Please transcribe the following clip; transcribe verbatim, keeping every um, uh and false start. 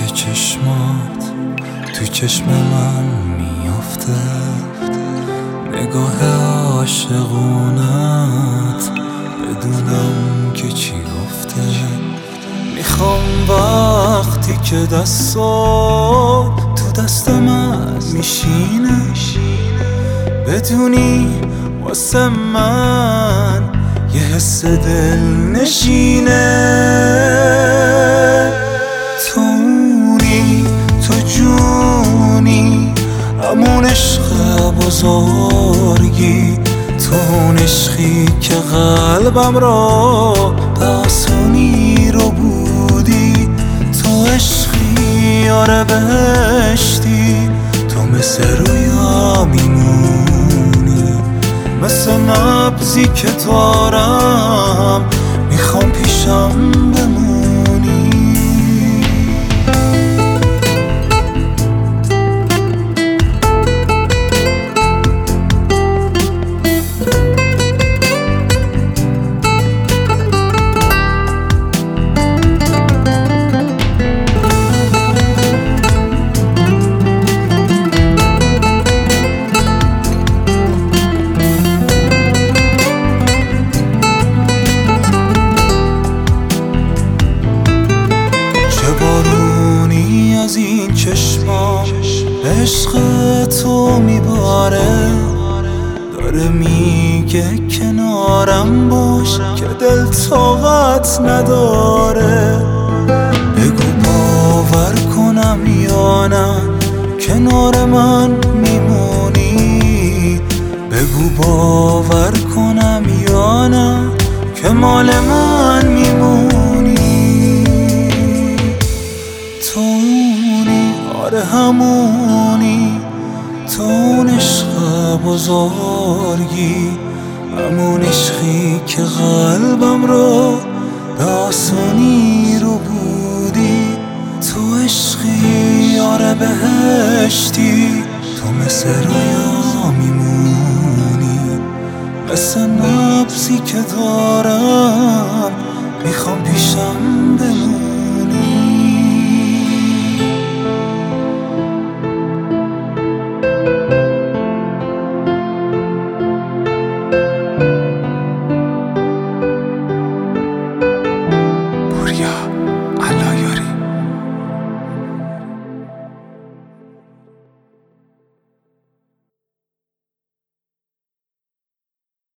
که چشمات تو چشم من میافته، نگاه عاشقونت بدونم که چی گفته. میخوام وقتی که دستات تو دست من میشینه، بدونی واسه من یه حس دل نشینه. تونی تو جونی همون عشق بزرگی، تو اون عشقی که قلبم را به آسونی رو بودی. تو عشقی آره بهشتی، تو مثل رویا میمونی، مثل نبضی که دارم میخوام پیشم بمونی. از این چشمام عشق تو میباره، داره میگه کنارم باش که دل طاقت نداره. بگو باور کنم یا نه کنار من میمونی، بگو باور کنم یا نه که مال من میمونی. تونی آره همونی، تو اون عشق بزرگی، همون عشقی که قلبم رو به آسانی رو بودی. تو عشقی آره بهشتی، تو مثل رویا میمونی، مثل نبضی که دارم میخوام پیشم